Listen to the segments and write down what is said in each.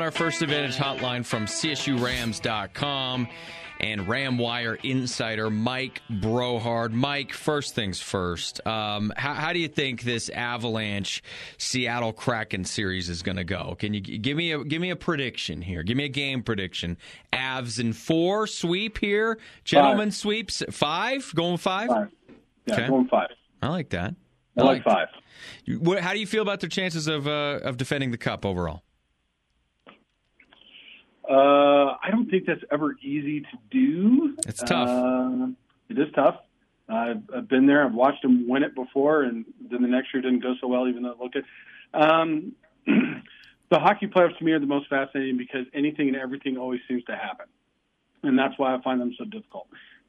our First Advantage hotline from CSURams.com and RamWire insider Mike Brohard. Mike, first things first. How do you think this Avalanche Seattle Kraken series is going to go? Can you give me a prediction here? Give me a game prediction. Avs in 4, sweep here. Gentlemen sweeps 5. Going 5. 5. Yeah, okay. Going 5. I like that. I like 5. How do you feel about their chances of defending the cup overall? I don't think that's ever easy to do. It's tough. It is tough. I've been there. I've watched them win it before, and then the next year didn't go so well, even though it looked good. The hockey playoffs to me are the most fascinating because anything and everything always seems to happen, and that's why I find them so difficult.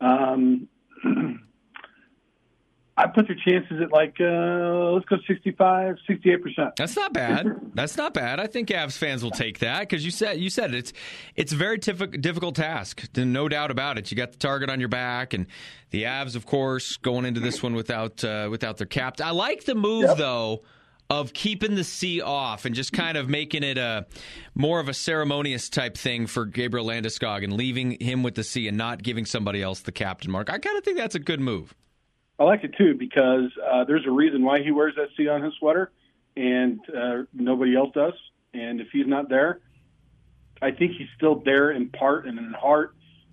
I put their chances at let's go 65, 68%. That's not bad. That's not bad. I think Avs fans will take that because you said it's a very difficult task. No doubt about it. You got the target on your back, and the Avs, of course, going into this one without their captain. I like the move though of keeping the C off and just kind of making it a more of a ceremonious type thing for Gabriel Landeskog and leaving him with the C and not giving somebody else the captain mark. I kind of think that's a good move. I like it, too, because there's a reason why he wears that C on his sweater, and nobody else does. And if he's not there, I think he's still there in part and in heart,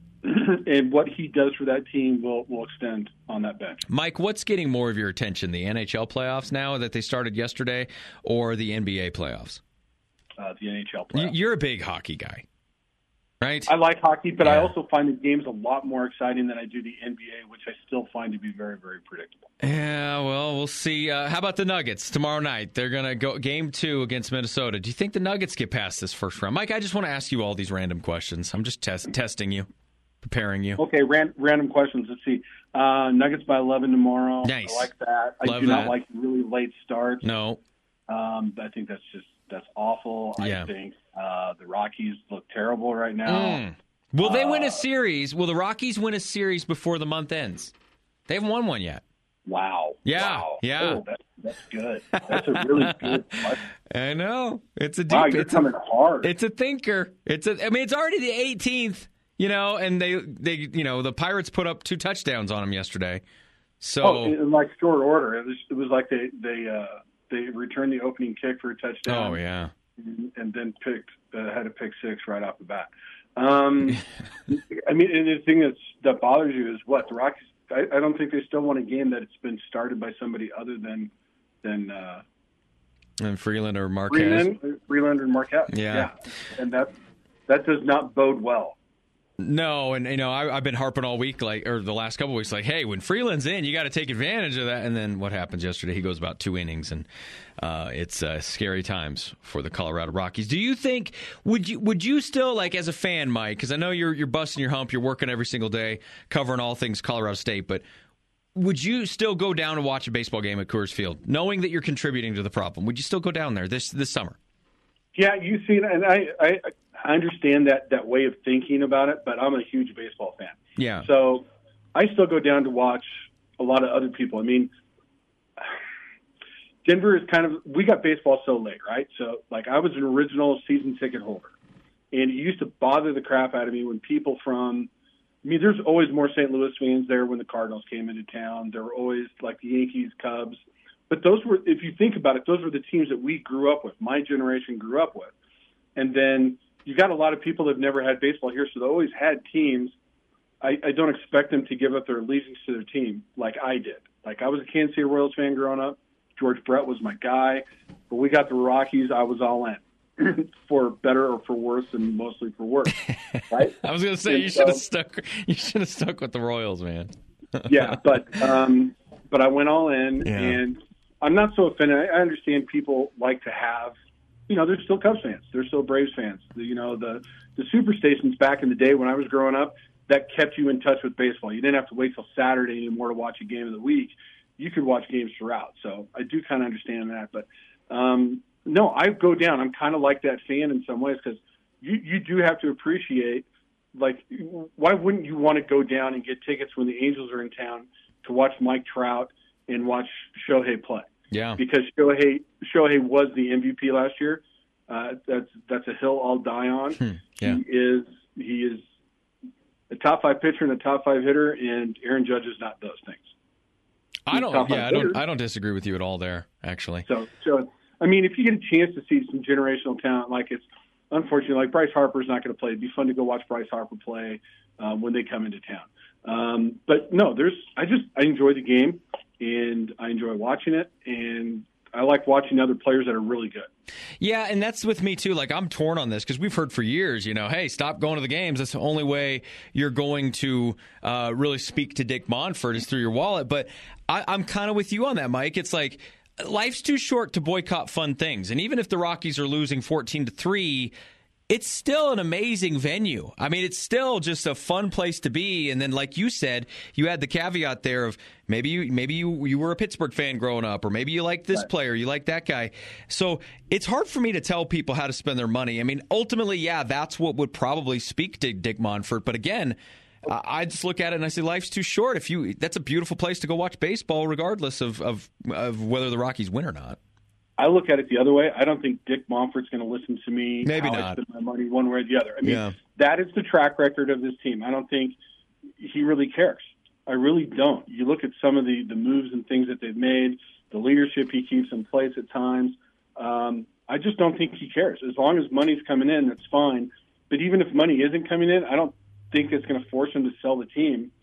and what he does for that team will extend on that bench. Mike, what's getting more of your attention, the NHL playoffs now that they started yesterday or the NBA playoffs? The NHL playoffs. You're a big hockey guy. Right. I like hockey, but I also find the games a lot more exciting than I do the NBA, which I still find to be very, very predictable. Yeah, well, we'll see. How about the Nuggets tomorrow night? They're going to go Game 2 against Minnesota. Do you think the Nuggets get past this first round? Mike, I just want to ask you all these random questions. I'm just testing you, preparing you. Okay, random questions. Let's see. Nuggets by 11 tomorrow. Nice. I like that. I do not like really late starts. No. I think that's awful. Yeah. I think the Rockies look terrible right now. Will they win a series? Will the Rockies win a series before the month ends? They haven't won one yet. Wow. Yeah. Wow. Yeah. Oh, that's good. That's a really good question. I know. It's a deep. Wow, you're coming hard. It's a thinker. It's already the 18th. And they the Pirates put up 2 touchdowns on them yesterday. So in short order, it was like they returned the opening kick for a touchdown. Oh yeah. And then had a pick 6 right off the bat. And the thing that bothers you is what the Rockies. I don't think they still won a game that it's been started by somebody other than and Freeland or Marquez. Freeland or Marquez. Yeah. And that does not bode well. No, and I've been harping all week, or the last couple of weeks, hey, when Freeland's in, you got to take advantage of that. And then what happens yesterday? He goes about 2 innings, and it's scary times for the Colorado Rockies. Do you think would you still as a fan, Mike? Because I know you're busting your hump, you're working every single day, covering all things Colorado State, but would you still go down and watch a baseball game at Coors Field, knowing that you're contributing to the problem? Would you still go down there this summer? Yeah, you see, and I understand that way of thinking about it, but I'm a huge baseball fan. Yeah. So I still go down to watch a lot of other people. I mean, Denver is we got baseball so late, right? So, I was an original season ticket holder, and it used to bother the crap out of me when people there's always more St. Louis fans there when the Cardinals came into town. There were always, the Yankees, Cubs. But those were, if you think about it, those were the teams that we grew up with, my generation grew up with. And then you got a lot of people that have never had baseball here, so they always had teams. I don't expect them to give up their allegiance to their team like I did. I was a Kansas City Royals fan growing up. George Brett was my guy. When we got the Rockies, I was all in, for better or for worse, and mostly for worse. Right? I was going to say you should have stuck with the Royals, man. Yeah, but I went all in, and I'm not so offended. I understand people like to have, they're still Cubs fans. They're still Braves fans. The super stations back in the day when I was growing up, that kept you in touch with baseball. You didn't have to wait till Saturday anymore to watch a game of the week. You could watch games throughout. So I do kind of understand that. But, no, I go down. I'm kind of like that fan in some ways because you do have to appreciate, why wouldn't you want to go down and get tickets when the Angels are in town to watch Mike Trout and watch Shohei play? Yeah. Because Shohei was the MVP last year. That's a hill I'll die on. Yeah. He is a top 5 pitcher and a top 5 hitter, and Aaron Judge is not those things. I don't disagree with you at all there, actually. So I mean, if you get a chance to see some generational talent, like it's unfortunately like Bryce Harper's not going to play. It'd be fun to go watch Bryce Harper play when they come into town. But no, I enjoy the game and I enjoy watching it, and I like watching other players that are really good. Yeah, and that's with me too. Like, I'm torn on this because we've heard for years, hey, stop going to the games. That's the only way you're going to really speak to Dick Monfort is through your wallet. But I'm kind of with you on that, Mike. It's like life's too short to boycott fun things. And even if the Rockies are losing 14-3, it's still an amazing venue. I mean, it's still just a fun place to be. And then, like you said, you had the caveat there of maybe you were a Pittsburgh fan growing up, or maybe you like this player, you like that guy. So it's hard for me to tell people how to spend their money. I mean, ultimately, yeah, that's what would probably speak to Dick Monfort. But again, I just look at it and I say life's too short. That's a beautiful place to go watch baseball, regardless of whether the Rockies win or not. I look at it the other way. I don't think Dick Monfort's going to listen to me. Maybe how not. I spend my money one way or the other. I mean, That is the track record of this team. I don't think he really cares. I really don't. You look at some of the moves and things that they've made, the leadership he keeps in place at times. I just don't think he cares. As long as money's coming in, that's fine. But even if money isn't coming in, I don't think it's going to force him to sell the team.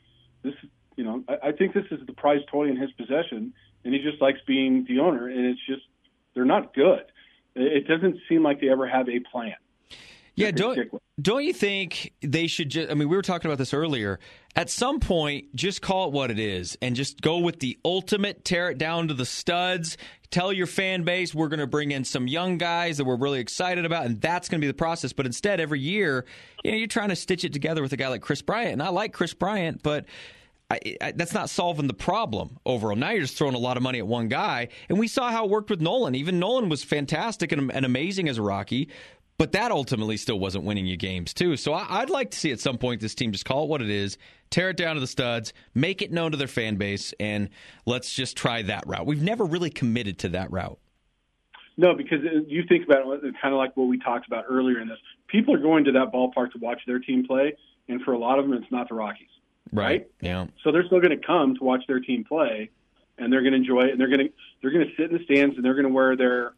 I think this is the prize toy in his possession, and he just likes being the owner, and it's just, they're not good. It doesn't seem like they ever have a plan. Yeah, don't you think they should just – I mean, we were talking about this earlier. At some point, just call it what it is and just go with the ultimate, tear it down to the studs, tell your fan base we're going to bring in some young guys that we're really excited about, and that's going to be the process. But instead, every year, you're trying to stitch it together with a guy like Chris Bryant. And I like Chris Bryant, but – that's not solving the problem overall. Now you're just throwing a lot of money at one guy. And we saw how it worked with Nolan. Even Nolan was fantastic and amazing as a Rocky, but that ultimately still wasn't winning you games, too. So I'd like to see at some point this team just call it what it is, tear it down to the studs, make it known to their fan base, and let's just try that route. We've never really committed to that route. No, because you think about it, kind of like what we talked about earlier in this. People are going to that ballpark to watch their team play, and for a lot of them, it's not the Rockies. Right. Yeah. So they're still going to come to watch their team play, and they're going to enjoy it, and they're going to sit in the stands, and they're going to wear their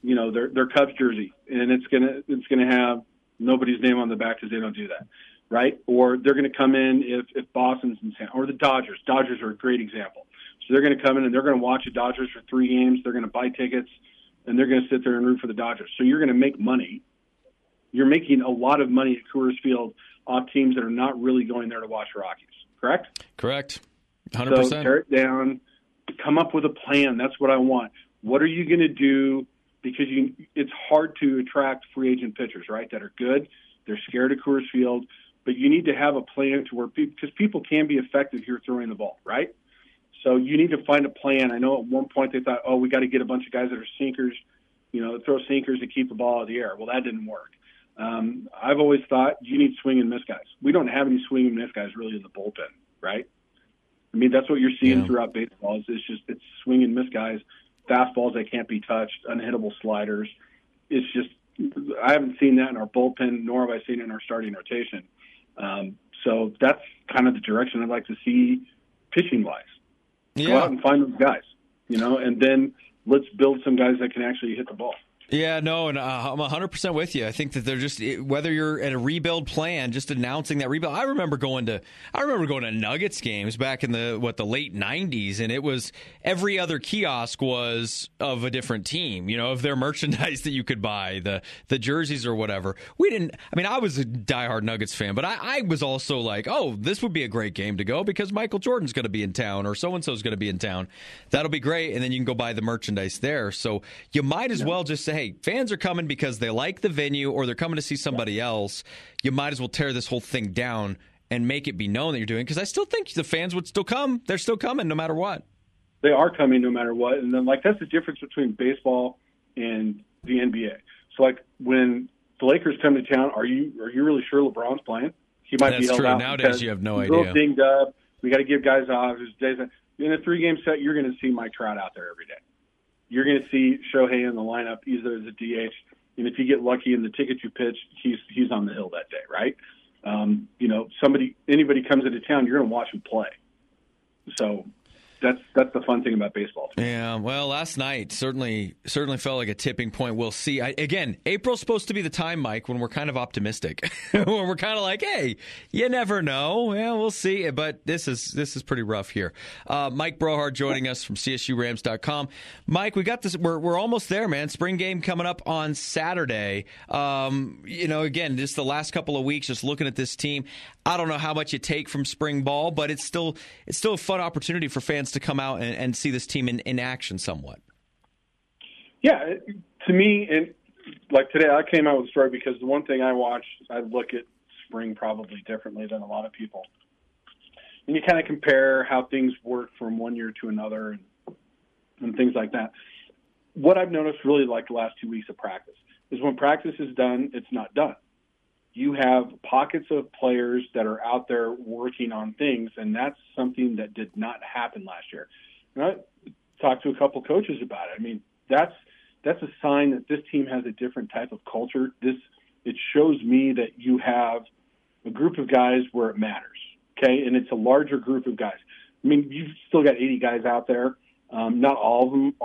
Cubs jersey, and it's going to have nobody's name on the back because they don't do that, right? Or they're going to come in if Boston's in town, or the Dodgers. Dodgers are a great example. So they're going to come in and they're going to watch the Dodgers for 3 games. They're going to buy tickets, and they're going to sit there and root for the Dodgers. So you're going to make money. You're making a lot of money at Coors Field off teams that are not really going there to watch Rockies. Correct? 100%. So tear it down, come up with a plan. That's what I want. What are you going to do? Because it's hard to attract free agent pitchers, right, that are good. They're scared of Coors Field, but you need to have a plan to where because people can be effective here throwing the ball, right? So you need to find a plan. I know at one point they thought, we got to get a bunch of guys that are sinkers, throw sinkers to keep the ball out of the air. Well, that didn't work. I've always thought you need swing and miss guys. We don't have any swing and miss guys really in the bullpen, right? I mean, that's what you're seeing throughout baseball. It's swing and miss guys, fastballs that can't be touched, unhittable sliders. It's just I haven't seen that in our bullpen, nor have I seen it in our starting rotation. So that's kind of the direction I'd like to see pitching-wise. Go out and find those guys, and then let's build some guys that can actually hit the ball. Yeah, no, and I'm 100% with you. I think that they're just, whether you're at a rebuild plan, just announcing that rebuild. I remember going to Nuggets games back in the late 90s, and it was every other kiosk was of a different team, of their merchandise that you could buy, the jerseys or whatever. I was a diehard Nuggets fan, but I was also like, this would be a great game to go because Michael Jordan's going to be in town or so-and-so's going to be in town. That'll be great, and then you can go buy the merchandise there. So you might as well just say, hey, fans are coming because they like the venue or they're coming to see somebody else. You might as well tear this whole thing down and make it be known that you're doing it. Because I still think the fans would still come. They're still coming no matter what. They are coming no matter what. And then, that's the difference between baseball and the NBA. So, when the Lakers come to town, are you really sure LeBron's playing? He might be held out. Nowadays, you have no idea. He's a little dinged up. We got to give guys off. In a 3-game set, you're going to see Mike Trout out there every day. You're going to see Shohei in the lineup either as a DH And if you get lucky in the ticket you pitch, he's on the hill that day, right? Anybody comes into town, you're going to watch him play. So that's the fun thing about baseball. Yeah, well, last night certainly felt like a tipping point. We'll see. Again, April's supposed to be the time, Mike, when we're kind of optimistic, when we're kind of like, hey, you never know. Yeah, we'll see. But this is pretty rough here. Mike Brohard joining us from CSURams.com. Mike, we got this. We're almost there, man. Spring game coming up on Saturday. Again, just the last couple of weeks, just looking at this team. I don't know how much you take from spring ball, but it's still a fun opportunity for fans to come out and see this team in action somewhat. Yeah, to me, and like today, I came out with a story because the one thing I watch, I look at spring probably differently than a lot of people. And you kind of compare how things work from one year to another and things like that. What I've noticed really like the last 2 weeks of practice is when practice is done, it's not done. You have pockets of players that are out there working on things, and that's something that did not happen last year. And I talked to a couple coaches about it. I mean, that's a sign that this team has a different type of culture. It shows me that you have a group of guys where it matters, okay? And it's a larger group of guys. I mean, you've still got 80 guys out there. Not all of them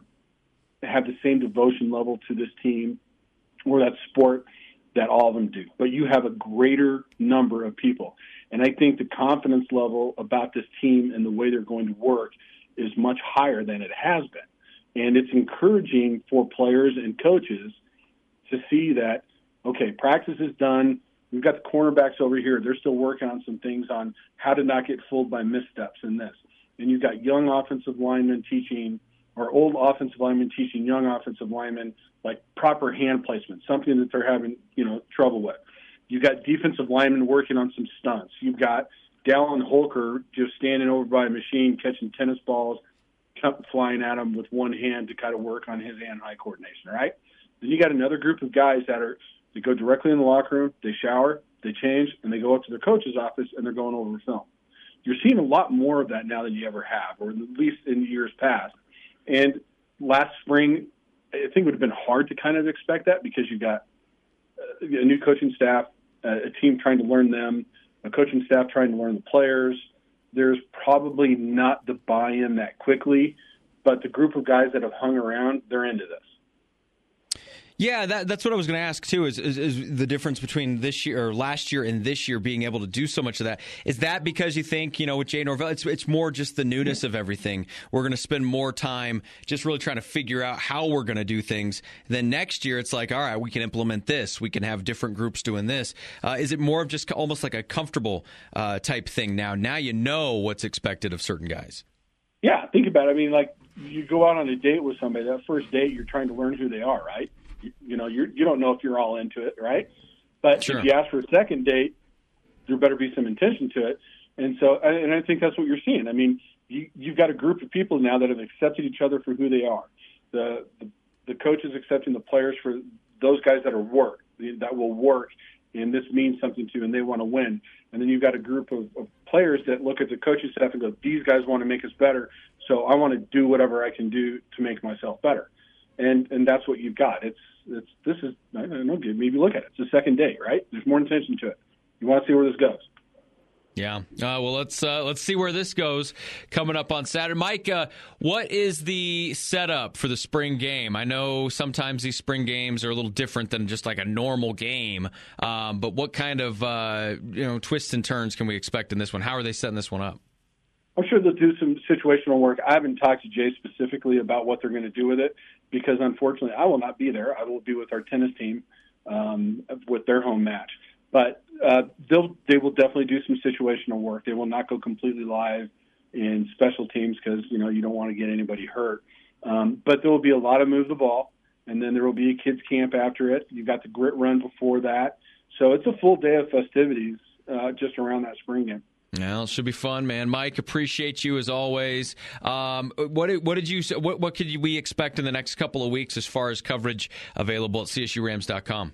have the same devotion level to this team or that sport that all of them do. But you have a greater number of people. And I think the confidence level about this team and the way they're going to work is much higher than it has been. And it's encouraging for players and coaches to see that, okay, practice is done. We've got the cornerbacks over here. They're still working on some things on how to not get fooled by missteps in this. And you've got young offensive linemen teaching, or old offensive linemen teaching young offensive linemen like proper hand placement, something that they're having, trouble with. You've got defensive linemen working on some stunts. You've got Dallin Holker just standing over by a machine, catching tennis balls, flying at him with one hand to kind of work on his hand-eye coordination, right? Then you got another group of guys that go directly in the locker room, they shower, they change, and they go up to their coach's office, and they're going over film. You're seeing a lot more of that now than you ever have, or at least in years past. And last spring, I think it would have been hard to kind of expect that because you've got a new coaching staff, a team trying to learn them, a coaching staff trying to learn the players. There's probably not the buy-in that quickly, but the group of guys that have hung around, they're into this. Yeah, that's what I was going to ask, too, is the difference between this year or last year and this year being able to do so much of that. Is that because you think, with Jay Norvell, it's more just the newness of everything? We're going to spend more time just really trying to figure out how we're going to do things. Then next year, it's like, all right, we can implement this. We can have different groups doing this. Is it more of just almost like a comfortable type thing now? Now you know what's expected of certain guys. Yeah, think about it. I mean, like you go out on a date with somebody. That first date, you're trying to learn who they are, right? You don't know if you're all into it, right? But sure. If you ask for a second date, there better be some intention to it. And so, and I think that's what you're seeing. I mean, you've got a group of people now that have accepted each other for who they are. The coach is accepting the players for those guys that will work, and this means something to, and they want to win. And then you've got a group of players that look at the coaching staff and go, these guys want to make us better, so I want to do whatever I can do to make myself better. And that's what you've got. This is, I don't know, maybe look at it. It's a second date, right? There's more intention to it. You want to see where this goes. Yeah. Well, let's see where this goes coming up on Saturday. Mike, what is the setup for the spring game? I know sometimes these spring games are a little different than just like a normal game, but what kind of twists and turns can we expect in this one? How are they setting this one up? I'm sure they'll do some situational work. I haven't talked to Jay specifically about what they're going to do with it because, unfortunately, I will not be there. I will be with our tennis team with their home match. But they will definitely do some situational work. They will not go completely live in special teams because, you don't want to get anybody hurt. But there will be a lot of move the ball, and then there will be a kids camp after it. You've got the grit run before that. So it's a full day of festivities just around that spring game. Well, it should be fun, man. Mike, appreciate you as always. What could we expect in the next couple of weeks as far as coverage available at CSURams.com?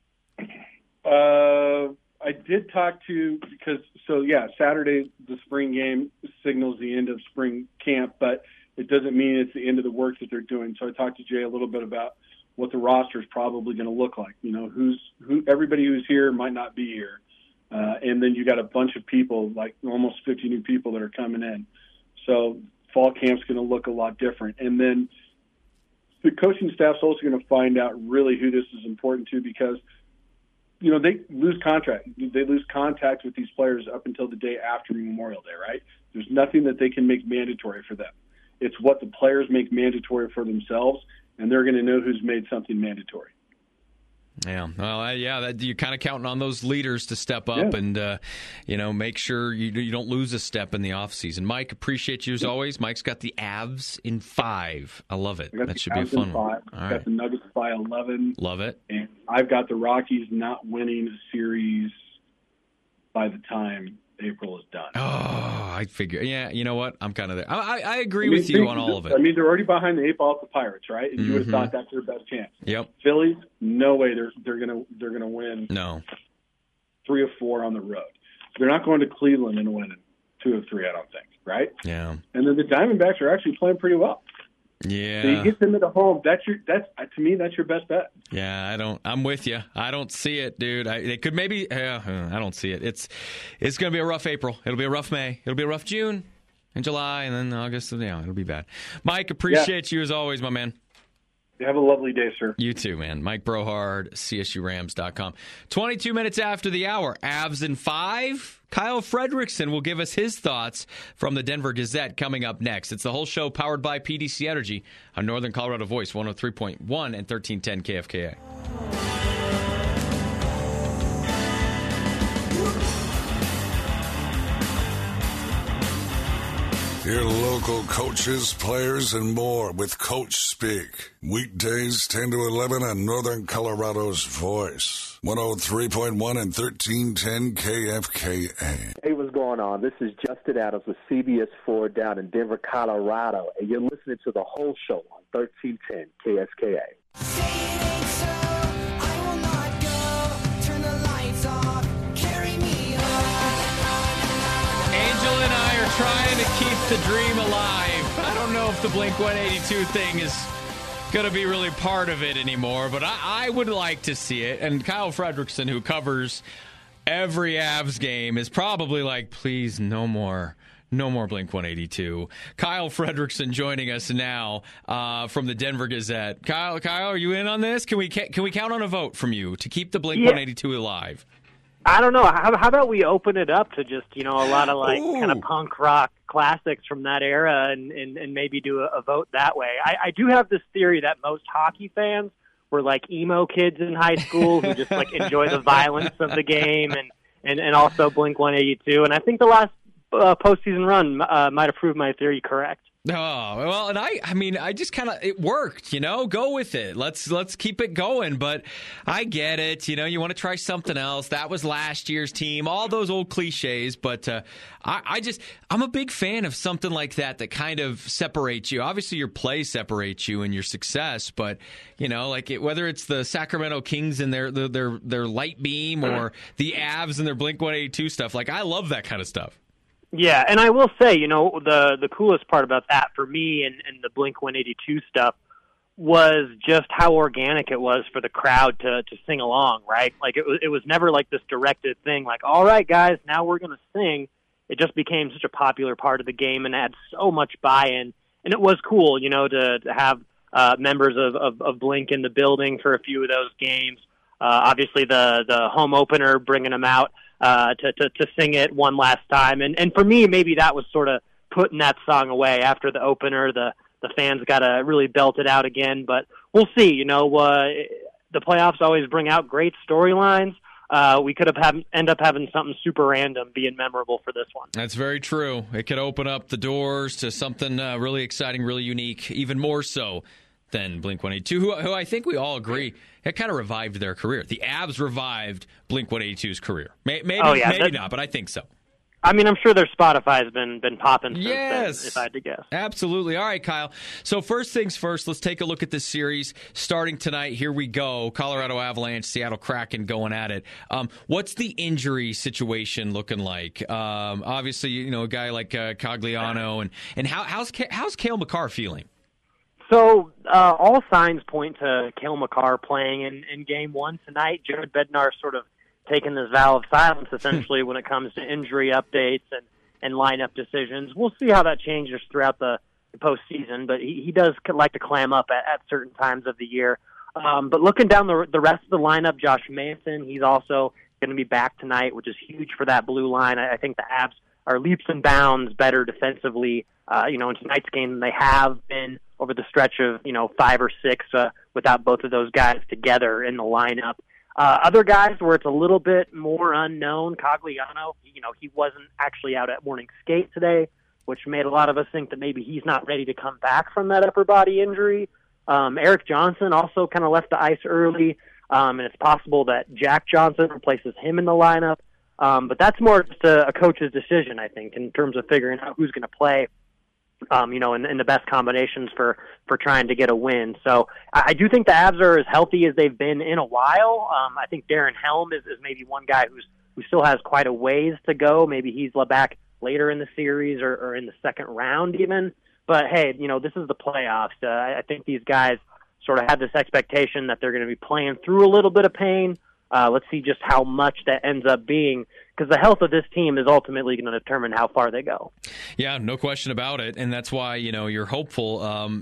I did talk to Saturday the spring game signals the end of spring camp, but it doesn't mean it's the end of the work that they're doing. So I talked to Jay a little bit about what the roster is probably going to look like. Everybody who's here might not be here. And then you got a bunch of people, like almost 50 new people that are coming in. So fall camp's going to look a lot different. And then the coaching staff's also going to find out really who this is important to, because, they lose contact with these players up until the day after Memorial Day, right? There's nothing that they can make mandatory for them. It's what the players make mandatory for themselves, and they're going to know who's made something mandatory. Yeah, well, you're kind of counting on those leaders to step up and, make sure you don't lose a step in the offseason. Mike, appreciate you as always. Mike's got the Avs in 5. I love it. That should be a fun one. I've got the Nuggets by 11. Love it. And I've got the Rockies not winning a series by the time April is done. Oh, I figure. Yeah, you know what? I'm kind of there. I agree with you on all of it. They're already behind the 8 ball with the Pirates, right? And you would have thought that's their best chance. Yep. Phillies, no way they're gonna win. No. 3 or 4 on the road. They're not going to Cleveland and winning 2 of 3, I don't think, right? Yeah. And then the Diamondbacks are actually playing pretty well. Yeah. So you get them at home. To me, that's your best bet. Yeah, I'm with you. I don't see it, dude. They could maybe. I don't see it. It's going to be a rough April. It'll be a rough May. It'll be a rough June and July, and then August. It'll be bad. Mike, appreciate you as always, my man. You have a lovely day, sir. You too, man. Mike Brohard, CSURams.com. 22 minutes after the hour, Avs in 5. Kyle Fredrickson will give us his thoughts from the Denver Gazette coming up next. It's the whole show powered by PDC Energy on Northern Colorado Voice, 103.1 and 1310 KFKA. Hear local coaches, players, and more with Coach Speak. Weekdays 10 to 11 on Northern Colorado's Voice. 103.1 and 1310 KFKA. Hey, what's going on? This is Justin Adams with CBS 4 down in Denver, Colorado. And you're listening to the whole show on 1310 KFKA. Trying to keep the dream alive. I don't know if the Blink-182 thing is going to be really part of it anymore, but I would like to see it. And Kyle Fredrickson, who covers every Avs game, is probably like, please, no more Blink-182. Kyle Fredrickson joining us now from the Denver Gazette. Kyle, are you in on this? Can we count on a vote from you to keep the Blink-182 alive? I don't know. How about we open it up to just, a lot of kind of punk rock classics from that era and maybe do a vote that way. I do have this theory that most hockey fans were like emo kids in high school who just enjoy the violence of the game and also Blink-182. And I think the last postseason run might have proved my theory correct. Oh, well, and I just kind of, it worked, go with it. Let's keep it going. But I get it. You want to try something else. That was last year's team, all those old cliches. But I'm a big fan of something like that kind of separates you. Obviously, your play separates you and your success. But, whether it's the Sacramento Kings and their light beam or the Avs and their Blink-182 stuff, I love that kind of stuff. Yeah, and I will say, the coolest part about that for me and the Blink-182 stuff was just how organic it was for the crowd to sing along, right? It was never this directed thing, all right, guys, now we're going to sing. It just became such a popular part of the game and had so much buy-in. And it was cool, to have members of Blink in the building for a few of those games. Obviously, the home opener, bringing them out to sing it one last time. And for me, maybe that was sort of putting that song away after the opener. The fans got to really belt it out again. But we'll see. The playoffs always bring out great storylines. We could end up having something super random being memorable for this one. That's very true. It could open up the doors to something really exciting, really unique, even more so than Blink-182, who I think we all agree it kind of revived their career. The Avs revived Blink-182's career. Maybe not, but I think so. I mean, I'm sure their Spotify has been popping since then, if I had to guess. Absolutely. All right, Kyle. So first things first, let's take a look at this series starting tonight. Here we go. Colorado Avalanche, Seattle Kraken going at it. What's the injury situation looking like? Obviously, a guy like Cogliano, and how's Cale Makar feeling? So all signs point to Cale Makar playing in Game 1 tonight. Jared Bednar sort of taking this vow of silence, essentially, when it comes to injury updates and lineup decisions. We'll see how that changes throughout the postseason, but he does like to clam up at certain times of the year. But looking down the rest of the lineup, Josh Manson, he's also going to be back tonight, which is huge for that blue line. I think the Avs are leaps and bounds better defensively, in tonight's game than they have been over the stretch of, 5 or 6 without both of those guys together in the lineup. Other guys where it's a little bit more unknown, Cogliano, he wasn't actually out at morning skate today, which made a lot of us think that maybe he's not ready to come back from that upper body injury. Eric Johnson also kind of left the ice early, and it's possible that Jack Johnson replaces him in the lineup. But that's more just a coach's decision, I think, in terms of figuring out who's going to play, in the best combinations for trying to get a win. So I do think the Avs are as healthy as they've been in a while. I think Darren Helm is maybe one guy who still has quite a ways to go. Maybe he's back later in the series or in the second round even. But, hey, this is the playoffs. I think these guys sort of have this expectation that they're going to be playing through a little bit of pain. Let's see just how much that ends up being, because the health of this team is ultimately going to determine how far they go. Yeah, no question about it, and that's why you're hopeful.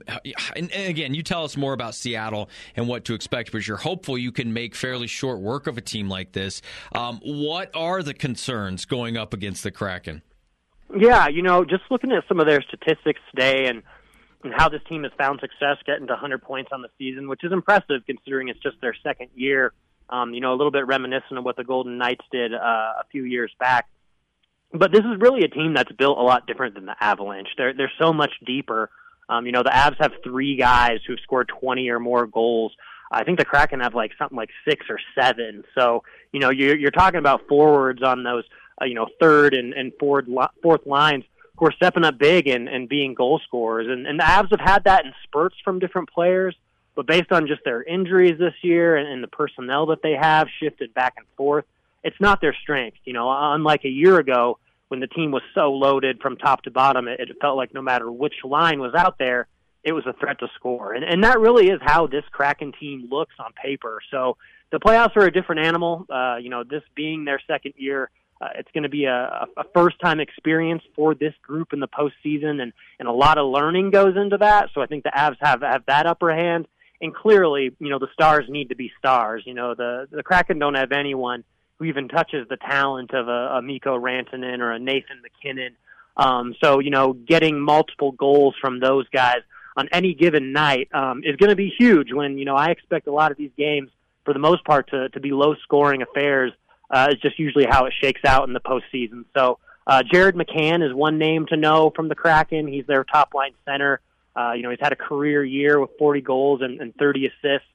And again, you tell us more about Seattle and what to expect, but you're hopeful you can make fairly short work of a team like this. What are the concerns going up against the Kraken? Yeah, just looking at some of their statistics today and how this team has found success getting to 100 points on the season, which is impressive considering it's just their second year. A little bit reminiscent of what the Golden Knights did a few years back. But this is really a team that's built a lot different than the Avalanche. They're so much deeper. The Avs have 3 guys who've scored 20 or more goals. I think the Kraken have something like 6 or 7. So, you're talking about forwards on those, third and fourth lines who are stepping up big and being goal scorers. And the Avs have had that in spurts from different players. But based on just their injuries this year and the personnel that they have shifted back and forth, it's not their strength. Unlike a year ago when the team was so loaded from top to bottom, it felt like no matter which line was out there, it was a threat to score. And that really is how this Kraken team looks on paper. So the playoffs are a different animal. This being their second year, it's going to be a first-time experience for this group in the postseason, and a lot of learning goes into that. So I think the Avs have that upper hand. And clearly, the stars need to be stars. The Kraken don't have anyone who even touches the talent of a Mikko Rantanen or a Nathan McKinnon. So, getting multiple goals from those guys on any given night is going to be huge when, I expect a lot of these games, for the most part, to be low-scoring affairs. It's just usually how it shakes out in the postseason. So Jared McCann is one name to know from the Kraken. He's their top-line center. He's had a career year with 40 goals and 30 assists.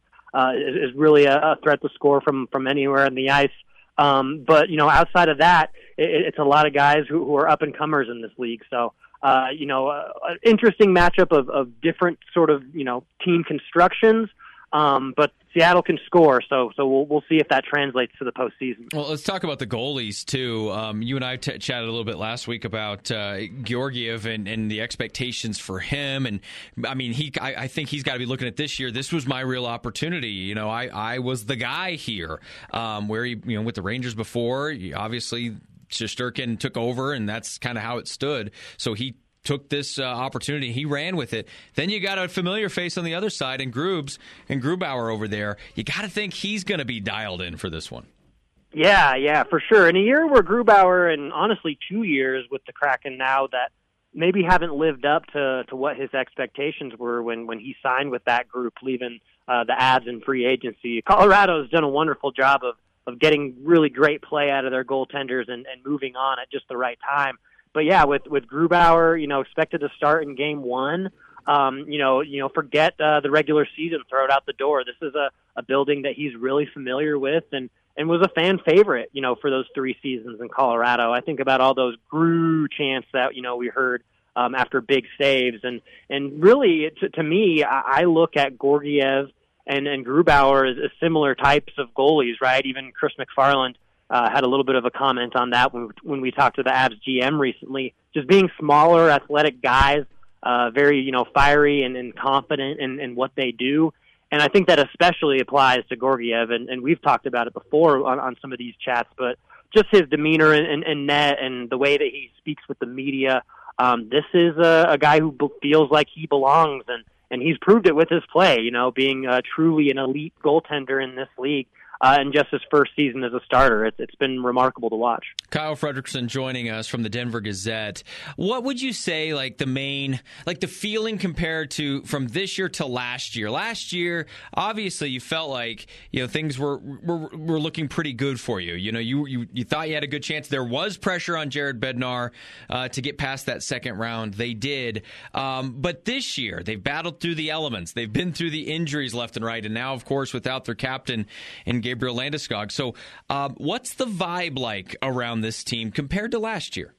Is really a threat to score from anywhere on the ice. But outside of that, it's a lot of guys who are up-and-comers in this league. So, an interesting matchup of different sort of, team constructions. But Seattle can score, so we'll see if that translates to the postseason. Well, let's talk about the goalies, too. You and I chatted a little bit last week about Georgiev and the expectations for him. And, I think he's got to be looking at this year. This was my real opportunity. I was the guy here where he, with the Rangers before, obviously Shesterkin took over, and that's kind of how it stood. So he took this opportunity. He ran with it. Then you got a familiar face on the other side, and Grubauer over there. You got to think he's going to be dialed in for this one. Yeah, for sure. In a year where Grubauer, and honestly 2 years with the Kraken now, that maybe haven't lived up to what his expectations were when he signed with that group, leaving the Avs in free agency. Colorado's done a wonderful job of getting really great play out of their goaltenders and moving on at just the right time. But yeah, with Grubauer, expected to start in Game 1. Forget the regular season, throw it out the door. This is a building that he's really familiar with and was a fan favorite, for those 3 seasons in Colorado. I think about all those Gru chants that we heard after big saves, and really to me, I look at Georgiev and Grubauer as similar types of goalies, right? Even Chris McFarland had a little bit of a comment on that when we talked to the Avs GM recently. Just being smaller, athletic guys very, fiery and confident in what they do. And I think that especially applies to Georgiev, and we've talked about it before on some of these chats, but just his demeanor in net and the way that he speaks with the media. This is a guy who feels like he belongs, and he's proved it with his play, being truly an elite goaltender in this league. And just his first season as a starter. It's been remarkable to watch. Kyle Fredrickson joining us from the Denver Gazette. What would you say, the feeling compared to from this year to last year? Last year, obviously, you felt like things were looking pretty good for you. You thought you had a good chance. There was pressure on Jared Bednar to get past that second round. They did, but this year they've battled through the elements. They've been through the injuries left and right, and now, of course, without their captain in Gabriel Landeskog. So what's the vibe like around this team compared to last year?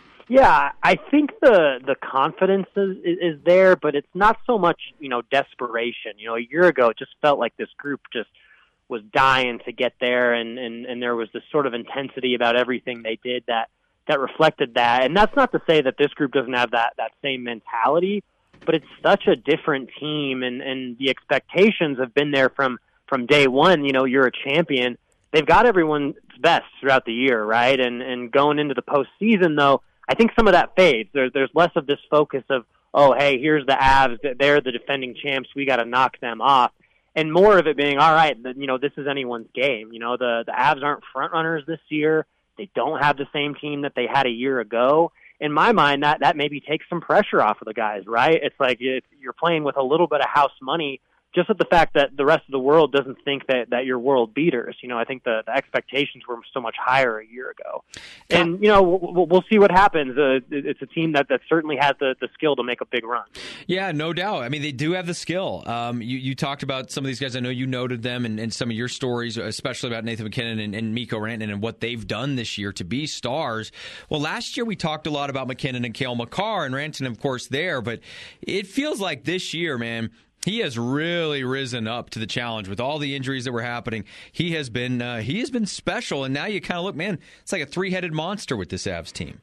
Yeah, I think the confidence is there, but it's not so much, desperation. A year ago, it just felt like this group just was dying to get there, and there was this sort of intensity about everything they did that reflected that. And that's not to say that this group doesn't have that same mentality, but it's such a different team, and the expectations have been there from day one. You're a champion. They've got everyone's best throughout the year, right? And going into the postseason, though, I think some of that fades. There's less of this focus of, oh, hey, here's the Avs. They're the defending champs. We got to knock them off. And more of it being, all right, this is anyone's game. The Avs aren't front runners this year. They don't have the same team that they had a year ago. In my mind, that maybe takes some pressure off of the guys, right? It's like you're playing with a little bit of house money, just at the fact that the rest of the world doesn't think that you're world beaters. I think the expectations were so much higher a year ago. And, we'll see what happens. It's a team that certainly has the skill to make a big run. Yeah, no doubt. I mean, they do have the skill. You talked about some of these guys. I know you noted them in some of your stories, especially about Nathan MacKinnon and Mikko Rantanen and what they've done this year to be stars. Well, last year we talked a lot about MacKinnon and Cale Makar and Rantanen, of course, there. But it feels like this year, man, he has really risen up to the challenge with all the injuries that were happening. He has been special, and now you kind of look, man, it's like a three-headed monster with this Avs team.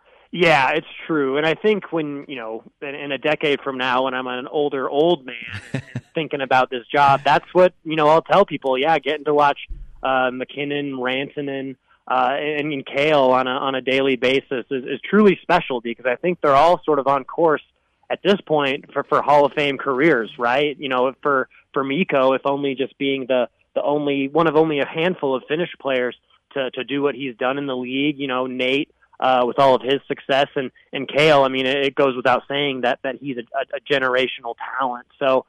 Yeah, it's true. And I think when, in a decade from now, when I'm an old man thinking about this job, that's what, I'll tell people, getting to watch MacKinnon, Rantanen, and Cale on a daily basis is truly special, because I think they're all sort of on course at this point for Hall of Fame careers, right? For Mikko, if only just being the only one of only a handful of Finnish players to do what he's done in the league. Nate with all of his success, and Cale. I mean, it goes without saying that he's a generational talent. So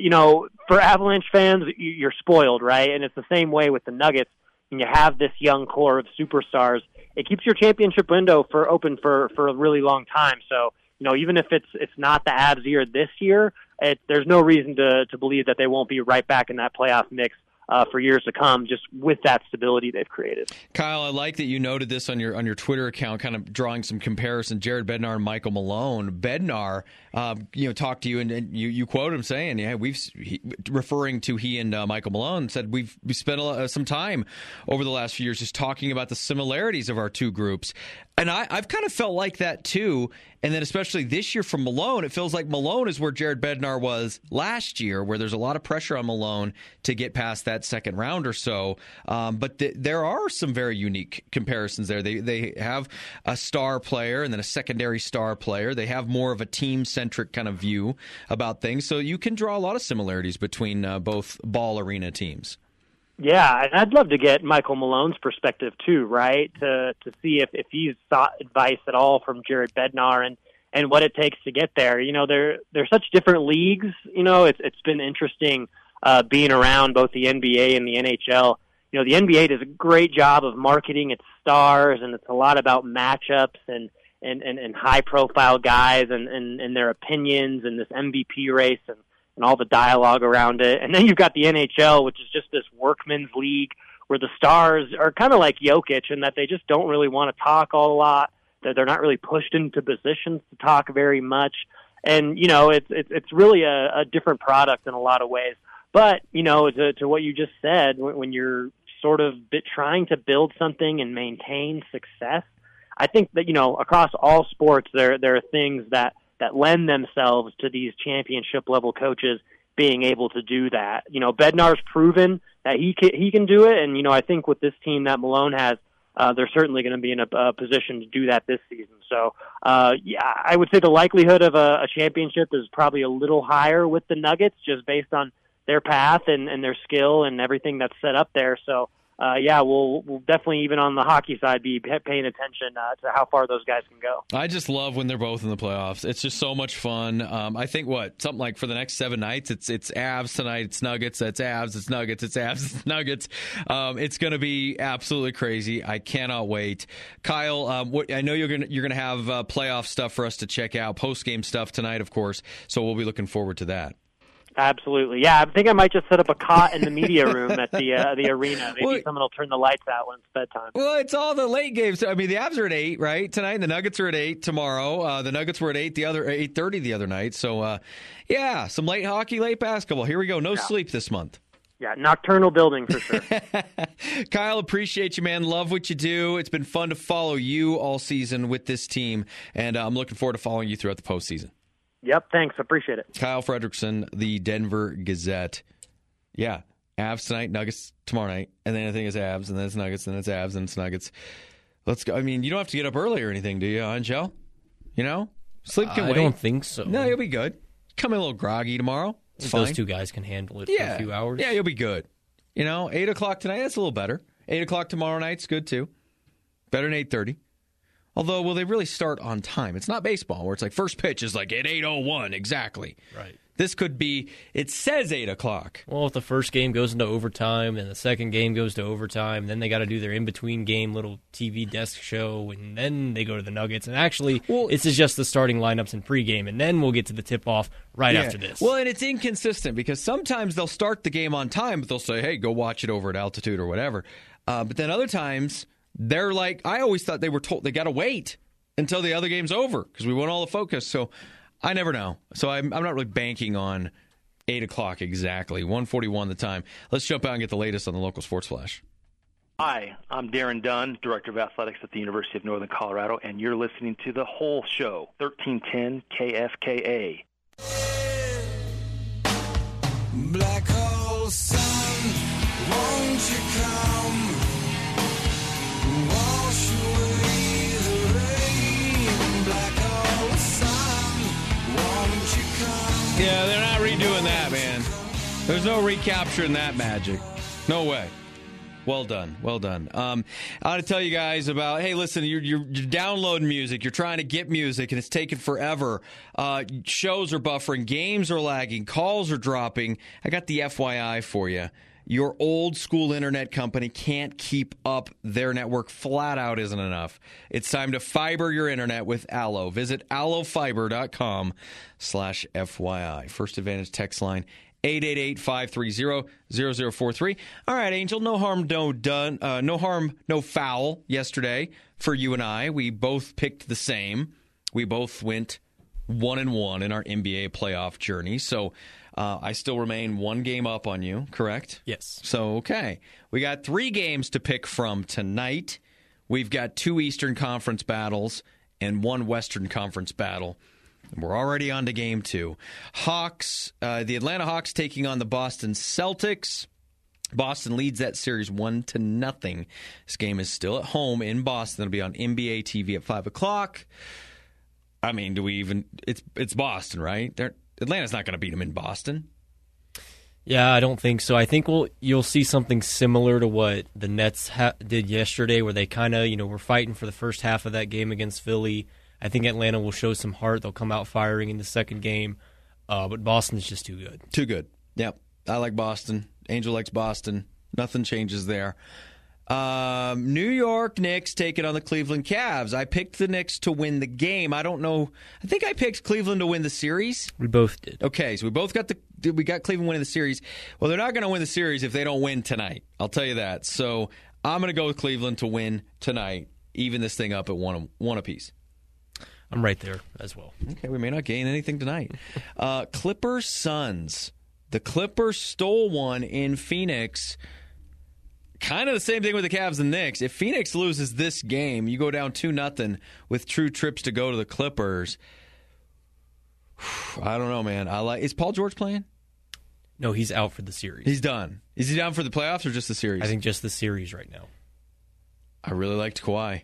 for Avalanche fans, you're spoiled, right? And it's the same way with the Nuggets. When you have this young core of superstars, it keeps your championship window open for a really long time. So, even if it's not the Avs year this year, there's no reason to believe that they won't be right back in that playoff mix for years to come, just with that stability they've created. Kyle, I like that you noted this on your Twitter account, kind of drawing some comparison. Jared Bednar and Michael Malone. Bednar, talked to you, and you quote him saying, "Yeah, referring to he and Michael Malone said we spent some time over the last few years just talking about the similarities of our two groups." And I've kind of felt like that too. And then especially this year from Malone, it feels like Malone is where Jared Bednar was last year, where there's a lot of pressure on Malone to get past that second round or so. But there are some very unique comparisons there. They have a star player and then a secondary star player. They have more of a team-centric kind of view about things. So you can draw a lot of similarities between both ball arena teams. Yeah, and I'd love to get Michael Malone's perspective too, right? To see if he's sought advice at all from Jared Bednar and what it takes to get there. They're such different leagues. It's been interesting being around both the NBA and the NHL. The NBA does a great job of marketing its stars, and it's a lot about matchups and high profile guys and their opinions and this MVP race and all the dialogue around it. And then you've got the NHL, which is just this workman's league where the stars are kind of like Jokic in that they just don't really want to talk a lot. They're not really pushed into positions to talk very much. And, it's really a different product in a lot of ways. But, to what you just said, when you're sort of trying to build something and maintain success, I think that, across all sports, there are things that that lend themselves to these championship level coaches being able to do that. Bednar's proven that he can do it, and I think with this team that Malone has, they're certainly going to be in a position to do that this season. So, I would say the likelihood of a championship is probably a little higher with the Nuggets, just based on their path and their skill and everything that's set up there. So, we'll definitely, even on the hockey side, be paying attention to how far those guys can go. I just love when they're both in the playoffs. It's just so much fun. I think something like for the next 7 nights, it's Avs tonight, it's Nuggets, it's Avs, it's Nuggets, it's Avs, it's Nuggets. It's going to be absolutely crazy. I cannot wait. Kyle, I know you're gonna have playoff stuff for us to check out, post game stuff tonight, of course. So we'll be looking forward to that. Absolutely. Yeah, I think I might just set up a cot in the media room at the arena. Maybe someone will turn the lights out when it's bedtime. Well, it's all the late games. I mean, the Avs are at 8, right, tonight, and the Nuggets are at 8 tomorrow. The Nuggets were at 8:30 the other night. So, some late hockey, late basketball. Here we go. No sleep this month. Yeah, nocturnal building for sure. Kyle, appreciate you, man. Love what you do. It's been fun to follow you all season with this team, and I'm looking forward to following you throughout the postseason. Yep, thanks. Appreciate it. Kyle Fredrickson, the Denver Gazette. Yeah, Avs tonight, Nuggets tomorrow night, and then I think it's Avs, and then it's Nuggets, and then it's Avs, and it's Nuggets. Let's go. I mean, you don't have to get up early or anything, do you, Angel? Sleep can wait. I don't think so. No, you'll be good. Come in a little groggy tomorrow. It's fine. Those two guys can handle it for a few hours. Yeah, you'll be good. 8 o'clock tonight, that's a little better. 8 o'clock tomorrow night's good, too. Better than 8:30. Although, will they really start on time? It's not baseball where it's like first pitch is like at 8:01 exactly. Right. This could be, it says 8 o'clock. Well, if the first game goes into overtime and the second game goes to overtime, then they got to do their in-between game little TV desk show, and then they go to the Nuggets. And actually, this is just the starting lineups and pregame, and then we'll get to the tip-off after this. Well, and it's inconsistent because sometimes they'll start the game on time, but they'll say, hey, go watch it over at altitude or whatever. But then other times, they're like, I always thought they were told they got to wait until the other game's over because we want all the focus. So I never know. So I'm not really banking on 8 o'clock exactly. 1:41 the time. Let's jump out and get the latest on the local sports flash. Hi, I'm Darren Dunn, Director of Athletics at the University of Northern Colorado, and you're listening to The Whole Show, 1310 KFKA. Black hole sun, won't you come? Wash away the rain. Black hole sun, won't you come? Yeah, they're not redoing that, man. There's no recapturing that magic. No way. Well done. Well done. I want to tell you guys about, hey, listen, you're downloading music. You're trying to get music, and it's taking forever. Shows are buffering. Games are lagging. Calls are dropping. I got the FYI for you. Your old school internet company can't keep up. Their network flat out isn't enough. It's time to fiber your internet with Allo. Visit allofiber.com/FYI. First Advantage text line 888-530-0043. All right, Angel, no harm, no foul yesterday for you and I. We both picked the same. We both went 1-1 in our NBA playoff journey. So I still remain one game up on you, correct? Yes. So, okay. We got 3 games to pick from tonight. We've got 2 Eastern Conference battles and 1 Western Conference battle. We're already on to game 2. Hawks, the Atlanta Hawks taking on the Boston Celtics. Boston leads that series 1-0. This game is still at home in Boston. It'll be on NBA TV at 5 o'clock. I mean, do we even? It's Boston, right? Atlanta's not going to beat them in Boston. Yeah, I don't think so. I think you'll see something similar to what the Nets did yesterday, where they kind of were fighting for the first half of that game against Philly. I think Atlanta will show some heart. They'll come out firing in the second game. But Boston's just too good. Too good. Yep. I like Boston. Angel likes Boston. Nothing changes there. New York Knicks taking on the Cleveland Cavs. I picked the Knicks to win the game. I don't know. I think I picked Cleveland to win the series. We both did. Okay, so we both got Cleveland winning the series. Well, they're not going to win the series if they don't win tonight. I'll tell you that. So I'm going to go with Cleveland to win tonight, even this thing up at one apiece. I'm right there as well. Okay, we may not gain anything tonight. Clippers Suns. The Clippers stole one in Phoenix. Kind of the same thing with the Cavs and Knicks. If Phoenix loses this game, you go down 2-0 with 2 trips to go to the Clippers. I don't know, man. Is Paul George playing? No, he's out for the series. He's done. Is he down for the playoffs or just the series? I think just the series right now. I really liked Kawhi.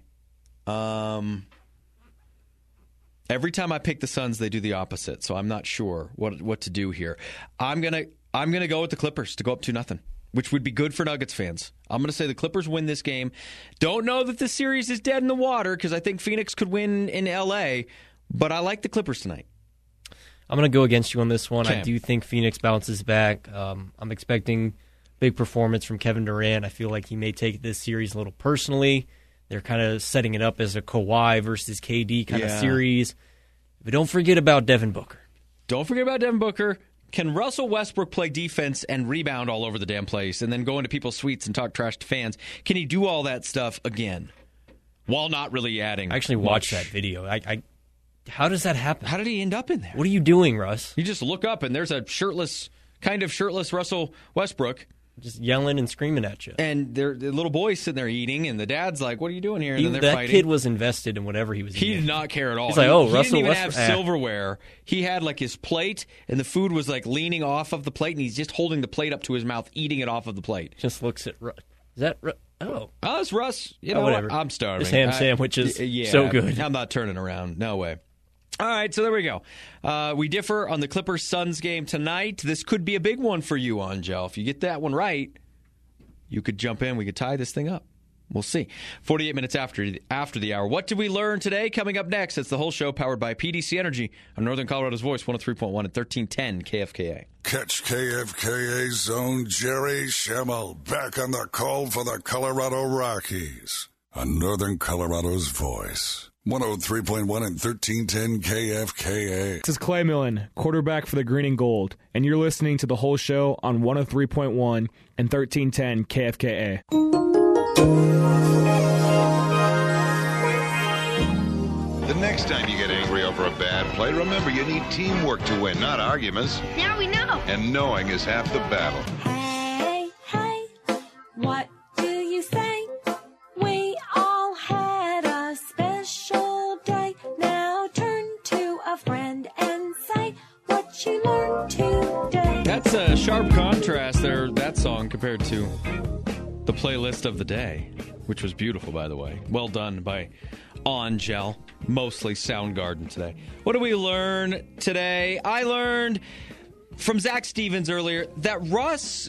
Every time I pick the Suns, they do the opposite, so I'm not sure what to do here. I'm gonna go with the Clippers to go up 2-0, which would be good for Nuggets fans. I'm gonna say the Clippers win this game. Don't know that the series is dead in the water because I think Phoenix could win in LA, but I like the Clippers tonight. I'm going to go against you on this one. Okay. I do think Phoenix bounces back. I'm expecting big performance from Kevin Durant. I feel like he may take this series a little personally. They're kind of setting it up as a Kawhi versus KD kind of series. But don't forget about Devin Booker. Don't forget about Devin Booker. Can Russell Westbrook play defense and rebound all over the damn place and then go into people's suites and talk trash to fans? Can he do all that stuff again while not really adding? I actually watched that video. How does that happen? How did he end up in there? What are you doing, Russ? You just look up and there's a kind of shirtless Russell Westbrook. Just yelling and screaming at you. And the little boy's sitting there eating, and the dad's like, what are you doing here? And then they're that fighting. kid was invested in whatever he was eating. He did not care at all. He's like, he Russell didn't even Westbrook. have silverware. He had like his plate, and the food was like leaning off of the plate, and he's just holding the plate up to his mouth, eating it off of the plate. Just looks at Russ. Is that Russ? Oh, it's Russ. You know whatever. what? I'm starving. This ham sandwich is so good. I'm not turning around. No way. All right, so there we go. We differ on the Clippers-Suns game tonight. This could be a big one for you, Angel. If you get that one right, you could jump in. We could tie this thing up. We'll see. 48 minutes after the hour. What did we learn today? Coming up next, it's the whole show powered by PDC Energy on Northern Colorado's Voice, 103.1 and 1310 KFKA. Catch KFKA's own Jerry Schemmel back on the call for the Colorado Rockies on Northern Colorado's Voice. 103.1 and 1310 KFKA. This is Clay Millen, quarterback for the Green and Gold, and you're listening to the whole show on 103.1 and 1310 KFKA. The next time you get angry over a bad play, remember you need teamwork to win, not arguments. Now we know. And knowing is half the battle. Hey, hey, what do you say? We all had a special day. Now turn to a friend and say what you learned today. That's a sharp contrast there, that song, compared to the playlist of the day, which was beautiful, by the way. Well done by Angel, mostly Soundgarden today. What did we learn today? I learned from Zach Stevens earlier that Russ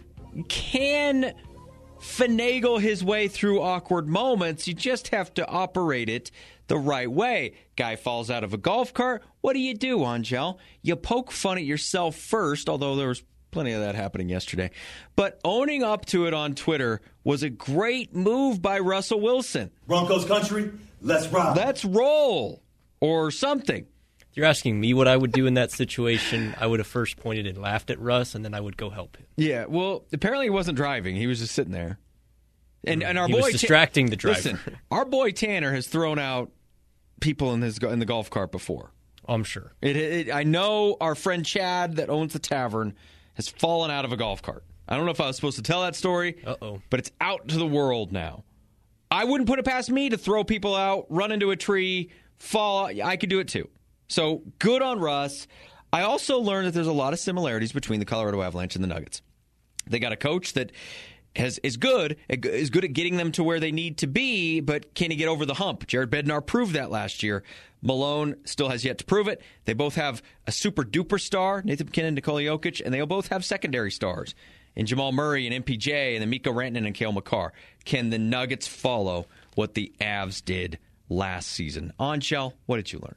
can finagle his way through awkward moments. You just have to operate it the right way. Guy falls out of a golf cart. What do, Angel? You poke fun at yourself first, although there was plenty of that happening yesterday. But owning up to it on Twitter was a great move by Russell Wilson. Broncos country, let's ride. Let's roll. Or something. If you're asking me what I would do in that situation, I would have first pointed and laughed at Russ, and then I would go help him. Yeah, well, apparently he wasn't driving. He was just sitting there. And our he boy was distracting the driver. Listen, our boy Tanner has thrown out people in the golf cart before. I'm sure. I know our friend Chad that owns the tavern has fallen out of a golf cart. I don't know if I was supposed to tell that story, but it's out to the world now. I wouldn't put it past me to throw people out, run into a tree, fall. I could do it too. So good on Russ. I also learned that there's a lot of similarities between the Colorado Avalanche and the Nuggets. They got a coach that is good at getting them to where they need to be, but can he get over the hump? Jared Bednar proved that last year. Malone still has yet to prove it. They both have a super-duper star, Nathan McKinnon and Nikola Jokic, and they both have secondary stars in Jamal Murray and MPJ and then Mikko Rantanen and Cale Makar. Can the Nuggets follow what the Avs did last season? Angel, what did you learn?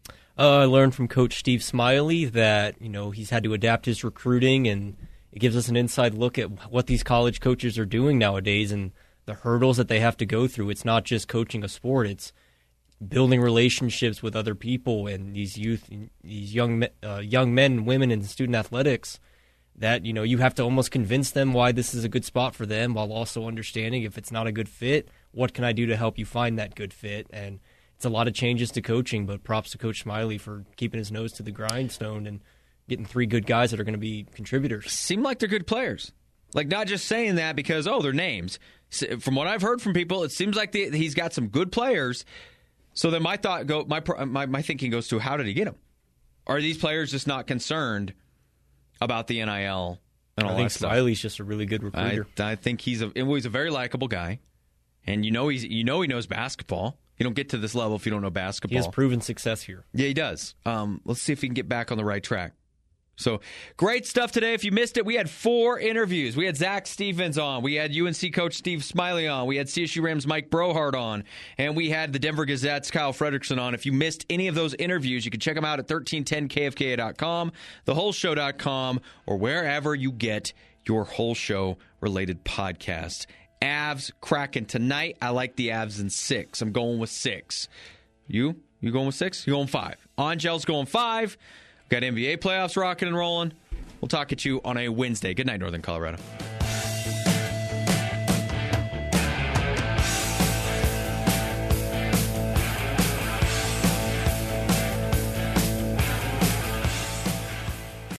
I learned from Coach Steve Smiley that he's had to adapt his recruiting, and it gives us an inside look at what these college coaches are doing nowadays and the hurdles that they have to go through. It's not just coaching a sport; it's building relationships with other people and these young men and women in student athletics. That you have to almost convince them why this is a good spot for them, while also understanding if it's not a good fit, what can I do to help you find that good fit? And it's a lot of changes to coaching, but props to Coach Smiley for keeping his nose to the grindstone and getting three good guys that are going to be contributors. Seem like they're good players. Like, not just saying that because, they're names. From what I've heard from people, it seems like he's got some good players. So then my thinking goes to, how did he get them? are these players just not concerned about the NIL and all I think that stuff? Smiley's just a really good recruiter. I think he's a very likable guy, and he knows basketball. You don't get to this level if you don't know basketball. He has proven success here. Yeah, he does. Let's see if he can get back on the right track. So, great stuff today. If you missed it, we had 4 interviews. We had Zach Stevens on. We had UNC coach Steve Smiley on. We had CSU Rams Mike Brohart on. And we had the Denver Gazette's Kyle Fredrickson on. If you missed any of those interviews, you can check them out at 1310kfka.com, thewholeshow.com, or wherever you get your whole show related podcasts. Avs cracking tonight. I like the Avs in 6. I'm going with 6. You going with 6? You going 5? Angel's going 5. Got NBA playoffs rocking and rolling. We'll talk at you on a Wednesday. Good night, Northern Colorado.